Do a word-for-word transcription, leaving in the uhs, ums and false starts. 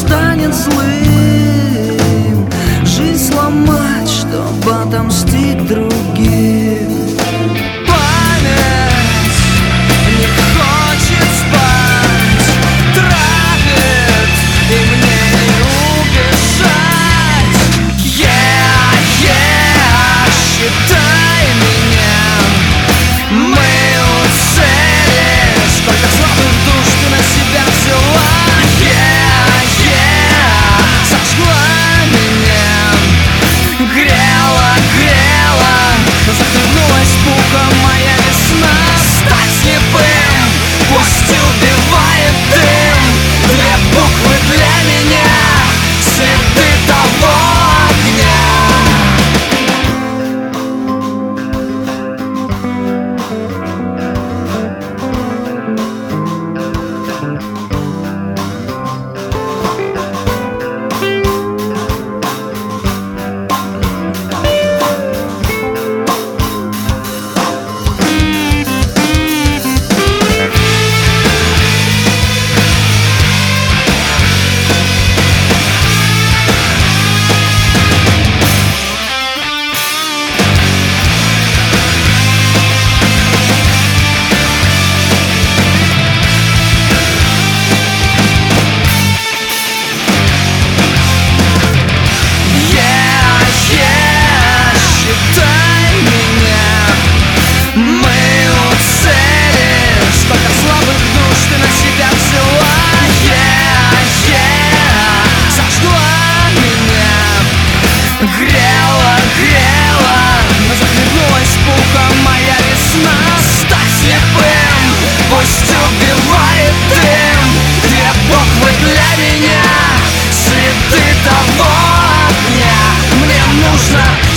станет злым, жизнь сломать, чтобы отомстить другим. Память не хочет спать, травит, и мне не убежать. Yeah, yeah, считай меня, мы у цели. Сколько слабых душ ты на себя взяла. Yeah, yeah, сожгла меня, грела, грела, захлебнулась пухом моя весна. Стать слепым, пусть убивает дым. Две буквы для меня, следы того огня. Грела, грела, захлебнулась пухом моя весна. Стать слепым, пусть убивает дым. Две буквы для меня, следы того огня. Мне нужно